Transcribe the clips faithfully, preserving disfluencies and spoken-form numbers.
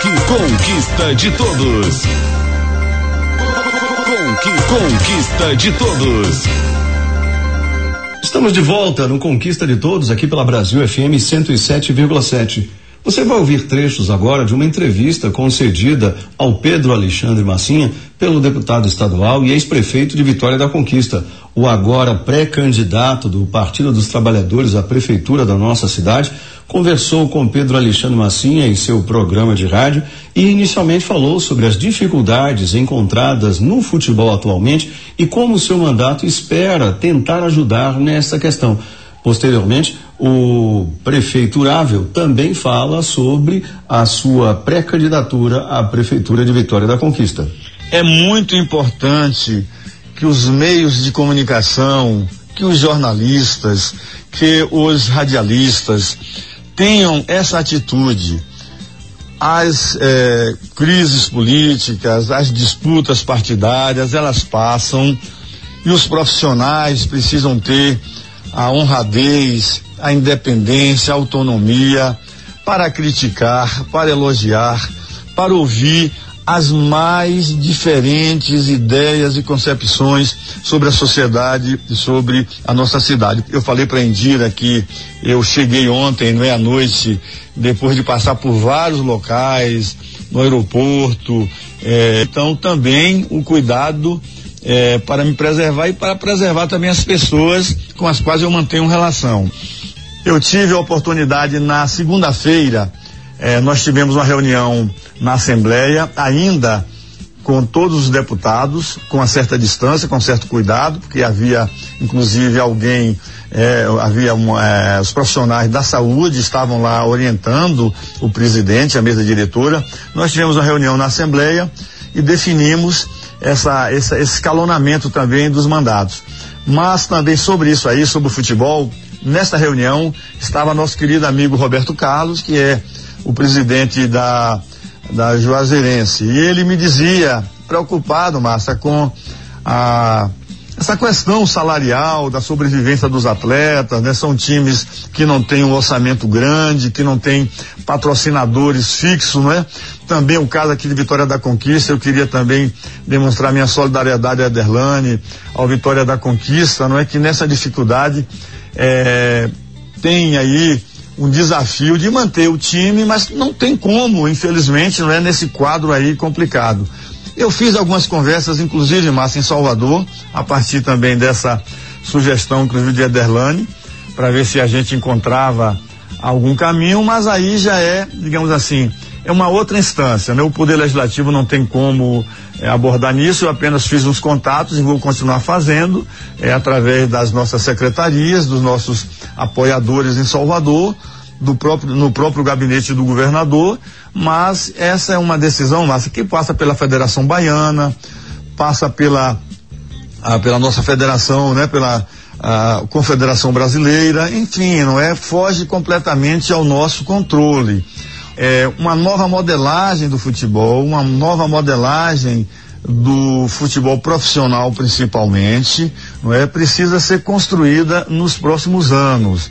Conquista de todos. Conquista de todos. Estamos de volta no Conquista de Todos, aqui pela Brasil F M cento e sete vírgula sete. Você vai ouvir trechos agora de uma entrevista concedida ao Pedro Alexandre Massinha pelo deputado estadual e ex-prefeito de Vitória da Conquista, o agora pré-candidato do Partido dos Trabalhadores à prefeitura da nossa cidade, conversou com Pedro Alexandre Massinha em seu programa de rádio e inicialmente falou sobre as dificuldades encontradas no futebol atualmente e como o seu mandato espera tentar ajudar nessa questão. Posteriormente, o prefeiturável também fala sobre a sua pré-candidatura à prefeitura de Vitória da Conquista. É muito importante que os meios de comunicação, que os jornalistas, que os radialistas tenham essa atitude. As eh, crises políticas, as disputas partidárias, elas passam e os profissionais precisam ter a honradez, a independência, a autonomia para criticar, para elogiar, para ouvir as mais diferentes ideias e concepções sobre a sociedade e sobre a nossa cidade. Eu falei para a Indira que eu cheguei ontem, não é, à noite, depois de passar por vários locais, no aeroporto, eh, então também o cuidado eh, para me preservar e para preservar também as pessoas com as quais eu mantenho relação. Eu tive a oportunidade na segunda-feira, eh, nós tivemos uma reunião na Assembleia, ainda com todos os deputados, com uma certa distância, com certo cuidado, porque havia inclusive alguém, eh, havia uma, eh, os profissionais da saúde estavam lá orientando o presidente, a mesa diretora. Nós tivemos uma reunião na Assembleia e definimos essa, essa, esse escalonamento também dos mandatos. Mas também sobre isso aí, sobre o futebol, nesta reunião estava nosso querido amigo Roberto Carlos, que é o presidente da da Juazeirense, e ele me dizia, preocupado, Márcia, com a essa questão salarial, da sobrevivência dos atletas, né? São times que não têm um orçamento grande, que não têm patrocinadores fixos, né? Também o caso aqui de Vitória da Conquista, eu queria também demonstrar minha solidariedade a Ederlane, ao Vitória da Conquista, não é? Que nessa dificuldade é, tem aí um desafio de manter o time, mas não tem como, infelizmente, não é, nesse quadro aí complicado. Eu fiz algumas conversas, inclusive, Márcia, em Salvador, a partir também dessa sugestão, inclusive, de Ederlane, para ver se a gente encontrava algum caminho, mas aí já é, digamos assim, é uma outra instância, né? O Poder Legislativo não tem como é, abordar nisso. Eu apenas fiz uns contatos e vou continuar fazendo, é, através das nossas secretarias, dos nossos apoiadores em Salvador, do próprio, no próprio gabinete do governador, mas essa é uma decisão, Márcia, que passa pela Federação Baiana, passa pela, ah, pela nossa federação, né? Pela a Confederação Brasileira, enfim, não é? Foge completamente ao nosso controle. É, uma nova modelagem do futebol, uma nova modelagem do futebol profissional principalmente, não é? Precisa ser construída nos próximos anos.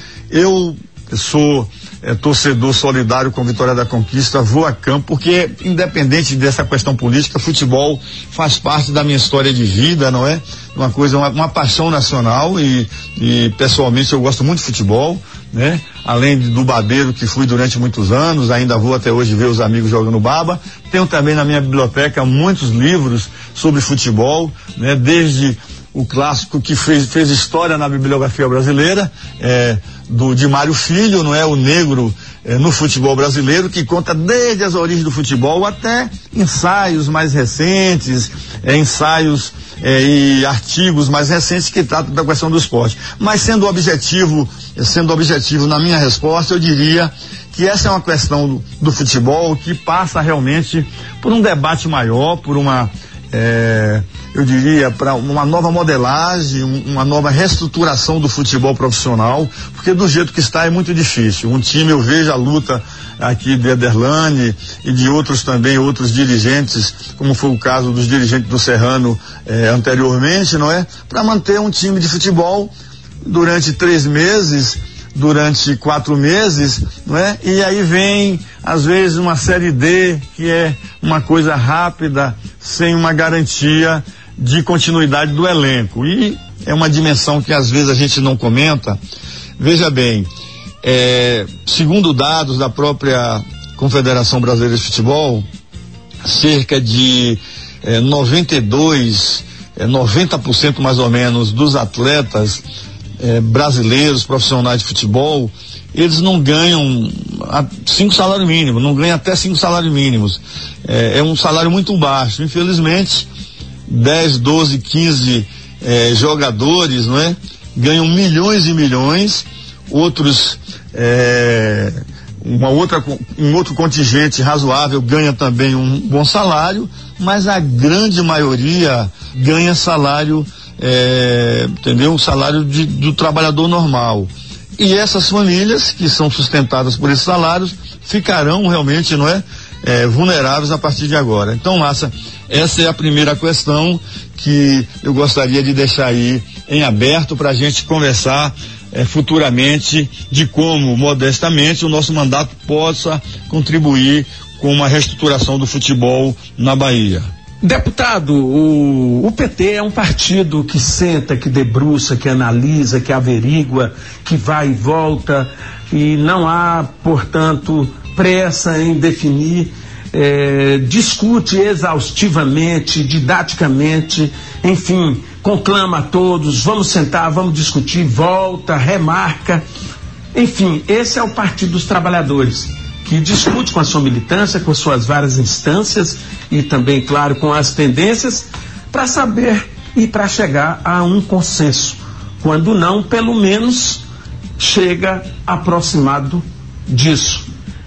Eu sou é, torcedor solidário com Vitória da Conquista, vou a campo, porque independente dessa questão política, futebol faz parte da minha história de vida, não é? Uma coisa, uma, uma paixão nacional e, e pessoalmente eu gosto muito de futebol, né? Além do babeiro que fui durante muitos anos, ainda vou até hoje ver os amigos jogando baba. Tenho também na minha biblioteca muitos livros sobre futebol, né? Desde o clássico que fez, fez história na bibliografia brasileira, é, do de Mário Filho, não é? O negro é, no futebol brasileiro, que conta desde as origens do futebol até ensaios mais recentes, é, ensaios é, e artigos mais recentes que tratam da questão do esporte. Mas sendo objetivo, sendo objetivo na minha resposta, eu diria que essa é uma questão do, do futebol que passa realmente por um debate maior, por uma É, eu diria, para uma nova modelagem, uma nova reestruturação do futebol profissional, porque do jeito que está é muito difícil. Um time, eu vejo a luta aqui de Ederlane e de outros também, outros dirigentes, como foi o caso dos dirigentes do Serrano eh, anteriormente, não é? Para manter um time de futebol durante três meses durante quatro meses, não é? E aí vem, às vezes, uma série D, que é uma coisa rápida, sem uma garantia de continuidade do elenco. E é uma dimensão que às vezes a gente não comenta. Veja bem, é, segundo dados da própria Confederação Brasileira de Futebol, cerca de é, noventa e dois, é, noventa por cento mais ou menos dos atletas é, brasileiros, profissionais de futebol, eles não ganham a, cinco salários mínimos, não ganham até cinco salários mínimos. É, é um salário muito baixo. Infelizmente, dez, doze, quinze é, jogadores, não é? Ganham milhões e milhões, outros, é, uma outra, um outro contingente razoável ganha também um bom salário, mas a grande maioria ganha salário, é, entendeu? Um salário de, do trabalhador normal. E essas famílias que são sustentadas por esses salários ficarão realmente, não é? É, vulneráveis a partir de agora. Então, Márcia, essa é a primeira questão que eu gostaria de deixar aí em aberto para a gente conversar é, futuramente de como, modestamente, o nosso mandato possa contribuir com uma reestruturação do futebol na Bahia. Deputado, o, o P T é um partido que senta, que debruça, que analisa, que averigua, que vai e volta, e não há, portanto, pressa em definir, eh, discute exaustivamente, didaticamente, enfim, conclama a todos, vamos sentar, vamos discutir, volta, remarca, enfim, esse é o Partido dos Trabalhadores, que discute com a sua militância, com as suas várias instâncias e também, claro, com as tendências, para saber e para chegar a um consenso. Quando não, pelo menos, chega aproximado disso.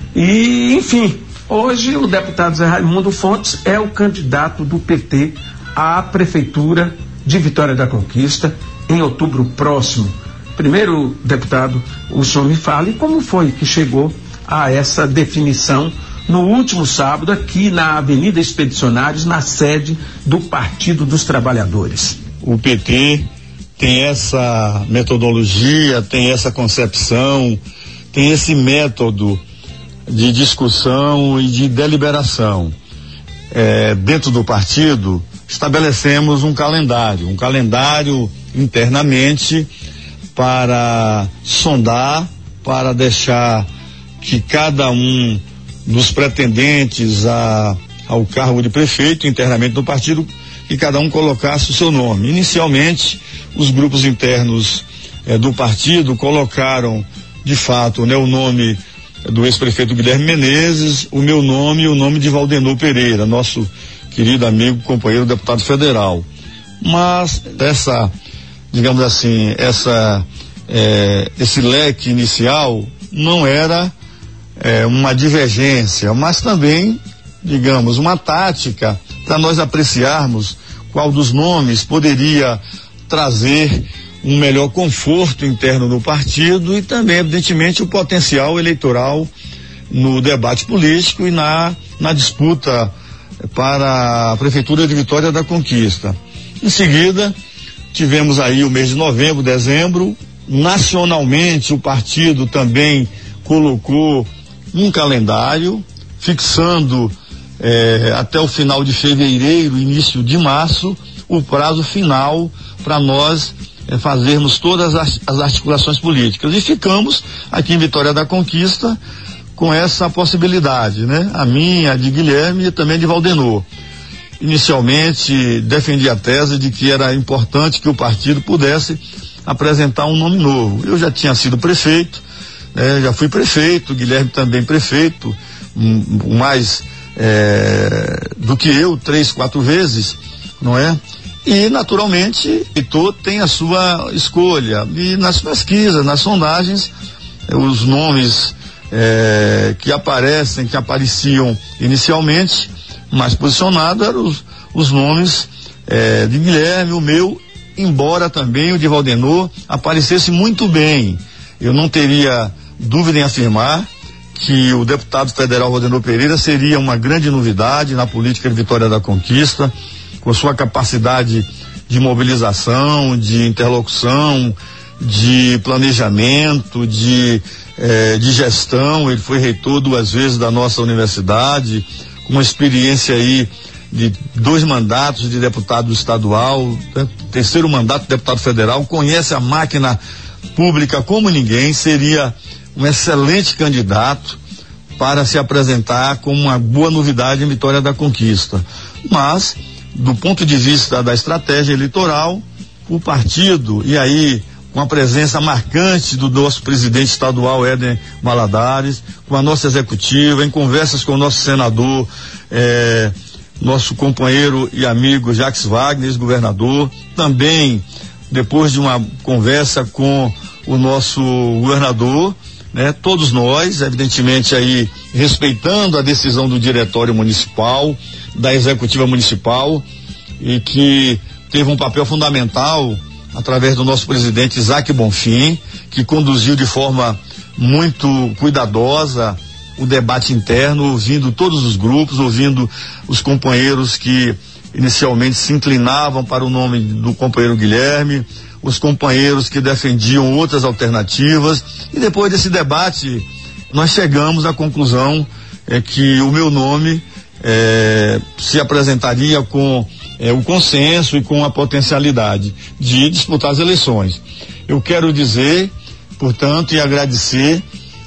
E, enfim, hoje o deputado Zé Raimundo Fontes é o candidato do P T à Prefeitura de Vitória da Conquista em outubro próximo. Primeiro, deputado, o senhor me fale como foi que chegou a essa definição no último sábado aqui na Avenida Expedicionários, na sede do Partido dos Trabalhadores. O P T tem essa metodologia, tem essa concepção, tem esse método de discussão e de deliberação. É, dentro do partido, estabelecemos um calendário, um calendário internamente para sondar, para deixar que cada um dos pretendentes a, ao cargo de prefeito internamente do partido, que cada um colocasse o seu nome. Inicialmente, os grupos internos eh, do partido colocaram, de fato, né, o nome do ex-prefeito Guilherme Menezes, o meu nome e o nome de Valdenor Pereira, nosso querido amigo, companheiro deputado federal. Mas essa, digamos assim, essa, eh, esse leque inicial não era É, uma divergência, mas também, digamos, uma tática para nós apreciarmos qual dos nomes poderia trazer um melhor conforto interno no partido e também, evidentemente, o potencial eleitoral no debate político e na, na disputa para a Prefeitura de Vitória da Conquista. Em seguida, tivemos aí o mês de novembro, dezembro, nacionalmente o partido também colocou um calendário, fixando eh, até o final de fevereiro, início de março, o prazo final para nós eh, fazermos todas as, as articulações políticas. E ficamos aqui em Vitória da Conquista com essa possibilidade, né? A minha, a de Guilherme e também de Valdenor. Inicialmente, defendi a tese de que era importante que o partido pudesse apresentar um nome novo. Eu já tinha sido prefeito, É, já fui prefeito, Guilherme também prefeito, um, mais é, do que eu, três, quatro vezes, não é? E, naturalmente, Heitor tem a sua escolha. E nas pesquisas, nas sondagens, os nomes é, que aparecem, que apareciam inicialmente, mais posicionados, eram os, os nomes é, de Guilherme, o meu, embora também o de Valdenor aparecesse muito bem. Eu não teria dúvida em afirmar que o deputado federal Valdenor Pereira seria uma grande novidade na política de Vitória da Conquista, com sua capacidade de mobilização, de interlocução, de planejamento, de, eh, de gestão. Ele foi reitor duas vezes da nossa universidade, com uma experiência aí de dois mandatos de deputado estadual, né? Terceiro mandato de deputado federal, conhece a máquina pública como ninguém, seria um excelente candidato para se apresentar como uma boa novidade em Vitória da Conquista. Mas, do ponto de vista da estratégia eleitoral, o partido, e aí com a presença marcante do nosso presidente estadual, Éder Valadares, com a nossa executiva, em conversas com o nosso senador, eh, nosso companheiro e amigo Jacques Wagner, ex-governador, também depois de uma conversa com o nosso governador, né, todos nós, evidentemente aí respeitando a decisão do diretório municipal, da executiva municipal, e que teve um papel fundamental através do nosso presidente Isaac Bonfim, que conduziu de forma muito cuidadosa o debate interno, ouvindo todos os grupos, ouvindo os companheiros que inicialmente se inclinavam para o nome do companheiro Guilherme, os companheiros que defendiam outras alternativas, e depois desse debate nós chegamos à conclusão é, que o meu nome é, se apresentaria com é, o consenso e com a potencialidade de disputar as eleições. Eu quero dizer, portanto, e agradecer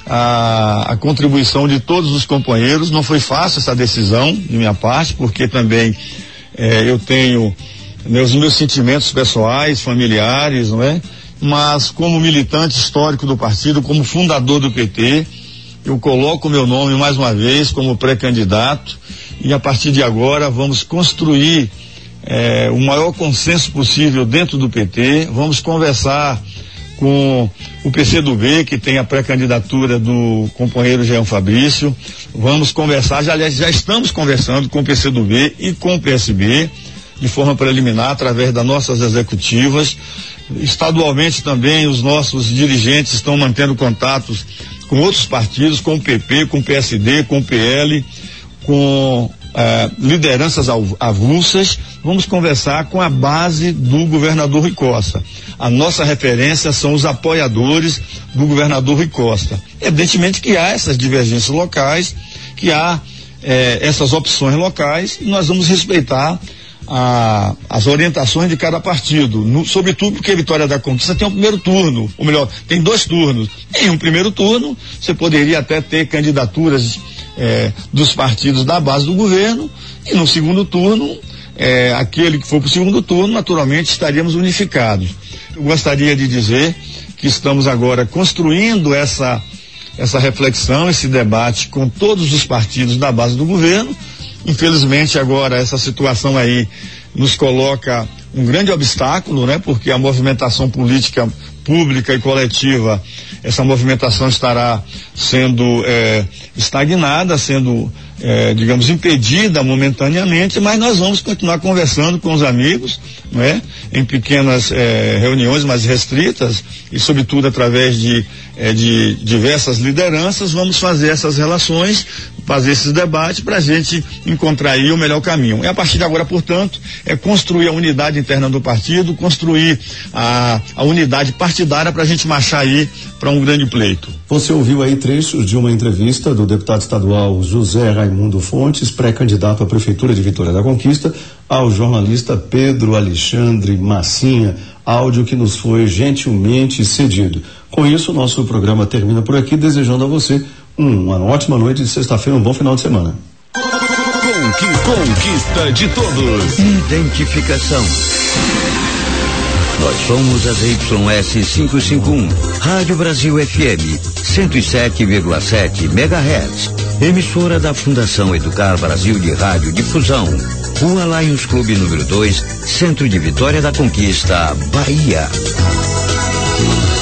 a, a contribuição de todos os companheiros. Não foi fácil essa decisão de minha parte, porque também é, eu tenho meus, meus sentimentos pessoais, familiares, não é? Mas como militante histórico do partido, como fundador do P T, eu coloco o meu nome mais uma vez como pré-candidato, e a partir de agora vamos construir é, o maior consenso possível dentro do P T. Vamos conversar com o P C do B, que tem a pré-candidatura do companheiro Jean Fabrício. Vamos conversar, já, aliás, já estamos conversando com o P C do B e com o P S B, de forma preliminar, através das nossas executivas. Estadualmente também os nossos dirigentes estão mantendo contatos com outros partidos, com o P P, com o P S D, com o P L, com eh, lideranças avulsas. Vamos conversar com a base do governador Rui Costa. A nossa referência são os apoiadores do governador Rui Costa. Evidentemente que há essas divergências locais, que há eh, essas opções locais, e nós vamos respeitar A, as orientações de cada partido, no, sobretudo porque a Vitória da Conquista tem um primeiro turno, ou melhor, tem dois turnos. Em um primeiro turno, você poderia até ter candidaturas eh, dos partidos da base do governo, e no segundo turno, eh, aquele que for para o segundo turno, naturalmente estaríamos unificados. Eu gostaria de dizer que estamos agora construindo essa, essa reflexão, esse debate com todos os partidos da base do governo. Infelizmente agora essa situação aí nos coloca um grande obstáculo, né? Porque a movimentação política pública e coletiva, essa movimentação estará sendo eh, estagnada, sendo, eh, digamos, impedida momentaneamente, mas nós vamos continuar conversando com os amigos, não é? Em pequenas eh, reuniões mais restritas e sobretudo através de, eh, de diversas lideranças, vamos fazer essas relações, fazer esses debates para a gente encontrar aí o melhor caminho. E a partir de agora, portanto, é construir a unidade interna do partido, construir a, a unidade partidária para a gente marchar aí para um grande pleito. Você ouviu aí trechos de uma entrevista do deputado estadual José Raimundo Fontes, pré-candidato à Prefeitura de Vitória da Conquista, ao jornalista Pedro Alexandre Massinha, áudio que nos foi gentilmente cedido. Com isso, o nosso programa termina por aqui, desejando a você uma ótima noite de sexta-feira, um bom final de semana. Conquista de todos. Identificação. Nós somos as Y S quinhentos e cinquenta e um, Rádio Brasil F M, cento e sete vírgula sete megahertz, emissora da Fundação Educar Brasil de Rádio Difusão, Rua Lions Clube número dois, Centro de Vitória da Conquista, Bahia.